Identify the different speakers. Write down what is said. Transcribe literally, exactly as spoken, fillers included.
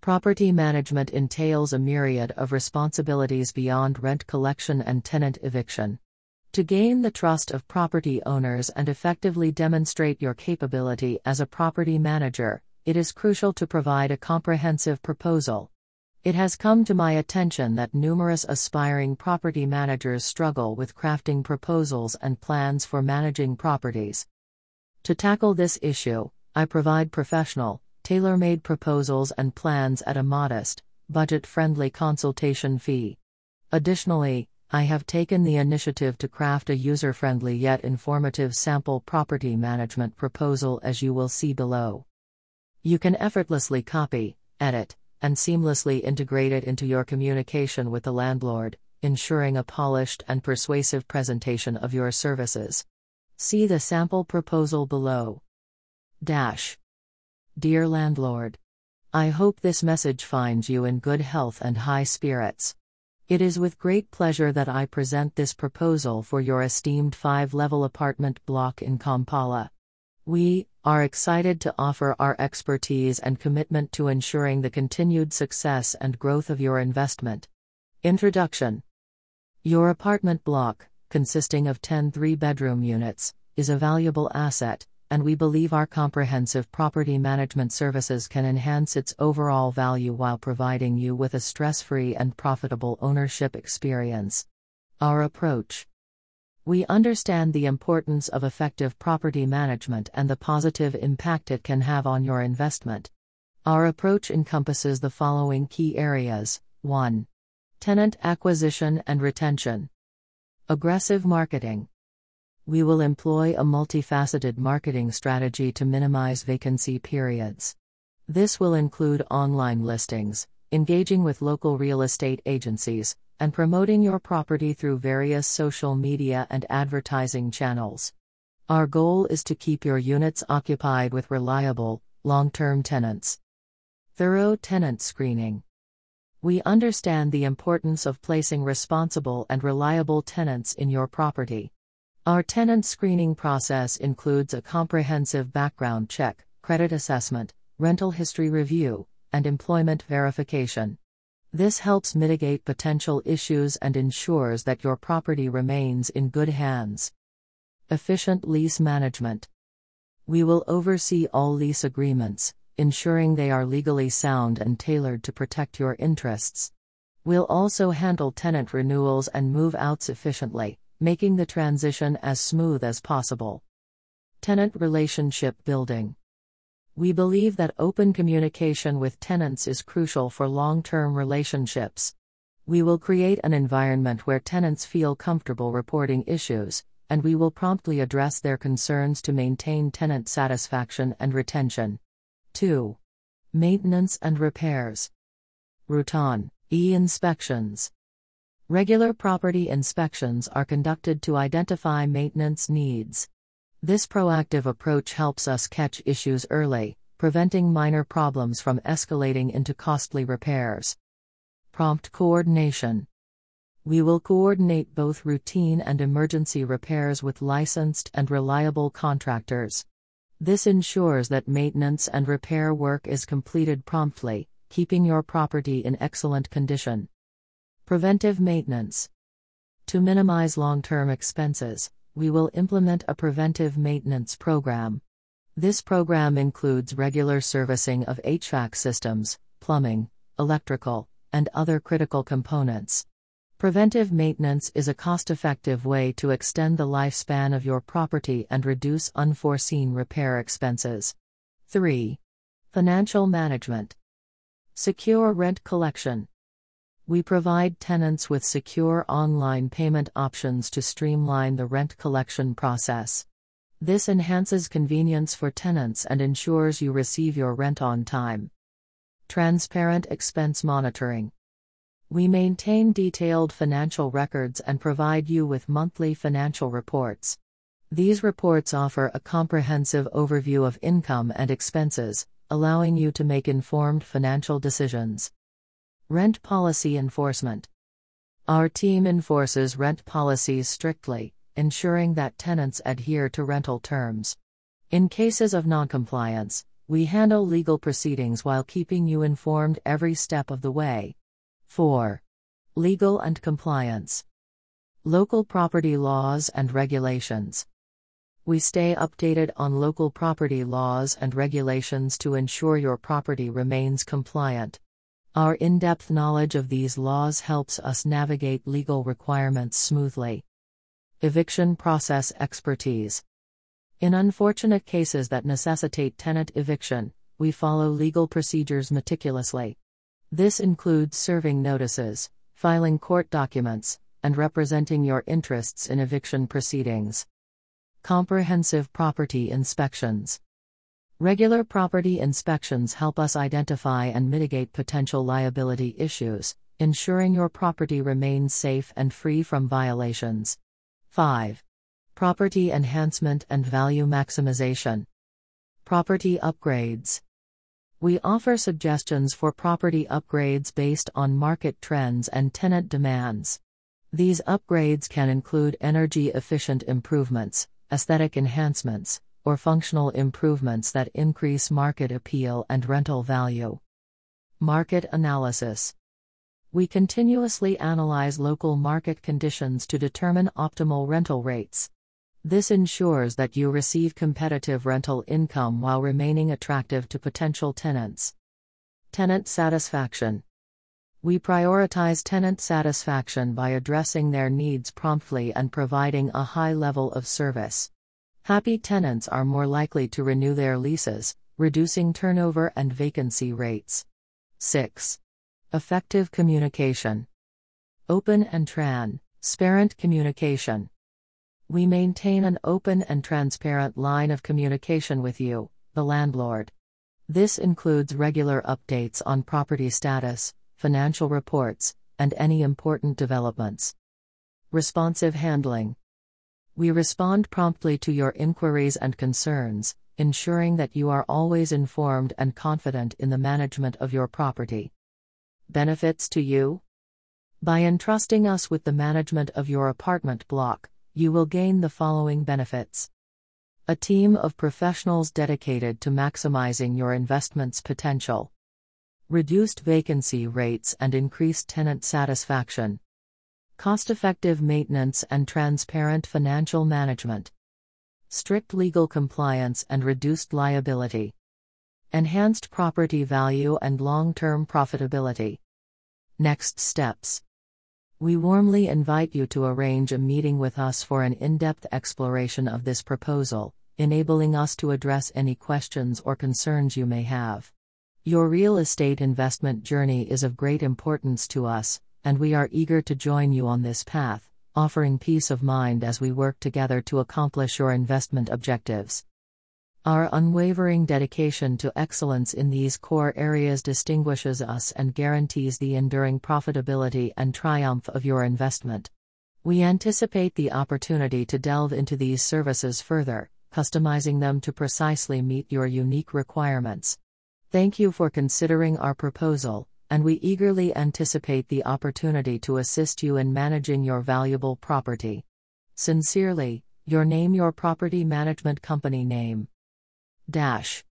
Speaker 1: Property management entails a myriad of responsibilities beyond rent collection and tenant eviction. To gain the trust of property owners and effectively demonstrate your capability as a property manager, it is crucial to provide a comprehensive proposal. It has come to my attention that numerous aspiring property managers struggle with crafting proposals and plans for managing properties. To tackle this issue, I provide professional, tailor-made proposals and plans at a modest, budget-friendly consultation fee. Additionally, I have taken the initiative to craft a user-friendly yet informative sample property management proposal, as you will see below. You can effortlessly copy, edit, and seamlessly integrate it into your communication with the landlord, ensuring a polished and persuasive presentation of your services. See the sample proposal below. Dash. Dear landlord, I hope this message finds you in good health and high spirits. It is with great pleasure that I present this proposal for your esteemed five-level apartment block in Kampala. We are excited to offer our expertise and commitment to ensuring the continued success and growth of your investment. Introduction. Your apartment block, consisting of ten three-bedroom units, is a valuable asset, and we believe our comprehensive property management services can enhance its overall value while providing you with a stress-free and profitable ownership experience. Our approach. We understand the importance of effective property management and the positive impact it can have on your investment. Our approach encompasses the following key areas. one. Tenant acquisition and retention. Aggressive marketing. We will employ a multifaceted marketing strategy to minimize vacancy periods. This will include online listings, engaging with local real estate agencies, and promoting your property through various social media and advertising channels. Our goal is to keep your units occupied with reliable, long-term tenants. Thorough tenant screening. We understand the importance of placing responsible and reliable tenants in your property. Our tenant screening process includes a comprehensive background check, credit assessment, rental history review, and employment verification. This helps mitigate potential issues and ensures that your property remains in good hands. Efficient lease management. We will oversee all lease agreements, ensuring they are legally sound and tailored to protect your interests. We'll also handle tenant renewals and move-outs efficiently, making the transition as smooth as possible. Tenant relationship building. We believe that open communication with tenants is crucial for long-term relationships. We will create an environment where tenants feel comfortable reporting issues, and we will promptly address their concerns to maintain tenant satisfaction and retention. two. Maintenance and repairs. Routine e-inspections. Regular property inspections are conducted to identify maintenance needs. This proactive approach helps us catch issues early, preventing minor problems from escalating into costly repairs. Prompt coordination. We will coordinate both routine and emergency repairs with licensed and reliable contractors. This ensures that maintenance and repair work is completed promptly, keeping your property in excellent condition. Preventive maintenance. To minimize long-term expenses, we will implement a preventive maintenance program. This program includes regular servicing of H V A C systems, plumbing, electrical, and other critical components. Preventive maintenance is a cost-effective way to extend the lifespan of your property and reduce unforeseen repair expenses. three. Financial management. Secure rent collection. We provide tenants with secure online payment options to streamline the rent collection process. This enhances convenience for tenants and ensures you receive your rent on time. Transparent expense monitoring. We maintain detailed financial records and provide you with monthly financial reports. These reports offer a comprehensive overview of income and expenses, allowing you to make informed financial decisions. Rent policy enforcement. Our team enforces rent policies strictly, ensuring that tenants adhere to rental terms. In cases of noncompliance, We handle legal proceedings while keeping you informed every step of the way. four. Legal and compliance. Local property laws and regulations. We stay updated on local property laws and regulations to ensure your property remains compliant. Our in-depth knowledge of these laws helps us navigate legal requirements smoothly. Eviction process expertise. In unfortunate cases that necessitate tenant eviction, we follow legal procedures meticulously. This includes serving notices, filing court documents, and representing your interests in eviction proceedings. Comprehensive property inspections. Regular property inspections help us identify and mitigate potential liability issues, ensuring your property remains safe and free from violations. five. Property enhancement and value maximization. Property upgrades. We offer suggestions for property upgrades based on market trends and tenant demands. These upgrades can include energy-efficient improvements, aesthetic enhancements, or functional improvements that increase market appeal and rental value. Market analysis. We continuously analyze local market conditions to determine optimal rental rates. This ensures that you receive competitive rental income while remaining attractive to potential tenants. Tenant satisfaction. We prioritize tenant satisfaction by addressing their needs promptly and providing a high level of service. Happy tenants are more likely to renew their leases, reducing turnover and vacancy rates. six. Effective communication. Open and transparent communication. We maintain an open and transparent line of communication with you, the landlord. This includes regular updates on property status, financial reports, and any important developments. Responsive handling. We respond promptly to your inquiries and concerns, ensuring that you are always informed and confident in the management of your property. Benefits to you? By entrusting us with the management of your apartment block, you will gain the following benefits. A team of professionals dedicated to maximizing your investment's potential. Reduced vacancy rates and increased tenant satisfaction. Cost-effective maintenance and transparent financial management. Strict legal compliance and reduced liability. Enhanced property value and long-term profitability. Next steps. We warmly invite you to arrange a meeting with us for an in-depth exploration of this proposal, enabling us to address any questions or concerns you may have. Your real estate investment journey is of great importance to us, and we are eager to join you on this path, offering peace of mind as we work together to accomplish your investment objectives. Our unwavering dedication to excellence in these core areas distinguishes us and guarantees the enduring profitability and triumph of your investment. We anticipate the opportunity to delve into these services further, customizing them to precisely meet your unique requirements. Thank you for considering our proposal, and we eagerly anticipate the opportunity to assist you in managing your valuable property. Sincerely, your name, your property management company name. Dash.